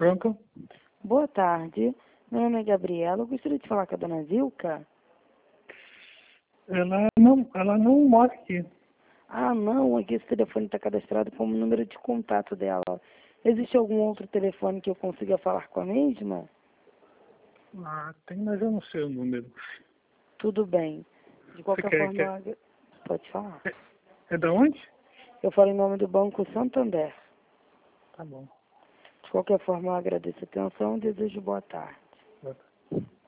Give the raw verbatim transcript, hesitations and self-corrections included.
Pronto? Boa tarde. Meu nome é Gabriela. Eu gostaria de falar com a dona Vilca. Ela não, ela não mora aqui. Ah, não. Aqui esse telefone está cadastrado como número de contato dela. Existe algum outro telefone que eu consiga falar com a mesma? Ah, tem, mas eu não sei o número. Tudo bem. De qualquer quer- forma, quer- eu agra- pode falar. É, é da onde? Eu falo em nome do Banco Santander. Tá bom. De qualquer forma, eu agradeço a atenção e desejo boa tarde. Boa tarde.